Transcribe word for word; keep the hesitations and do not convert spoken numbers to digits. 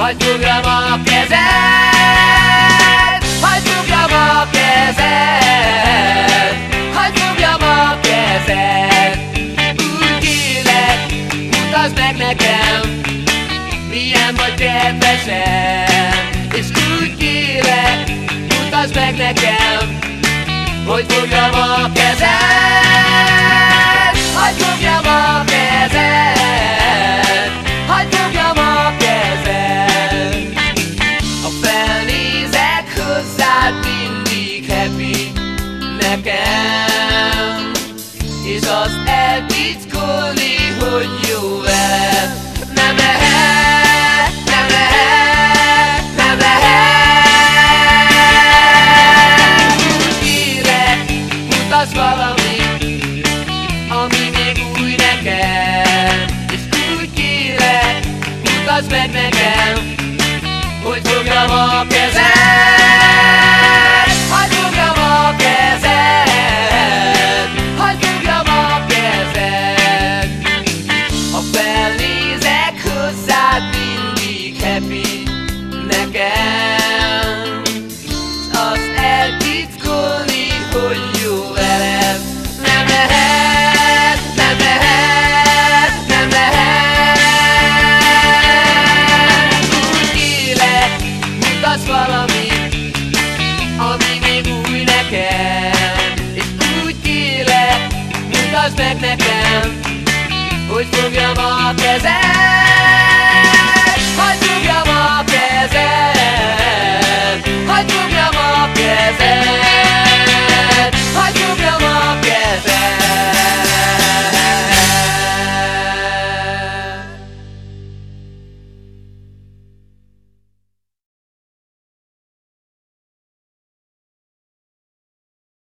hagyd fogjam a kezed, hagyd fogjam a kezed, hagyd fogjam a kezed. Úgy kérlek, mutasd meg nekem, milyen vagy kedvesen, és úgy kérlek, mutasd meg nekem, hogy fogjam a kezed, hagyd fogjam a kezed, hagyd fogjam a kezed. Ha felnézek hozzád, mindig happy nekem, és azt eltitkolni, hogy jó veled nem lehet, nem lehet, nem lehet. Úgy kérlek, mutasd valamit, ami még új nekem, és úgy kérlek, mutasd meg nekem, hogy fogjam a kezed, hagyd fogjam a kezed, hagyd fogjam a kezed. Ha felnézek hozzád, mindig happy nekem, s azt eltitkolni, hogy jó veled nem lehet, nem lehet, nem lehet. Úgy kérlek, mutasd valamit, ami még új nekem, és úgy kérlek, mutasd meg nekem, hogy fogjam a kezed,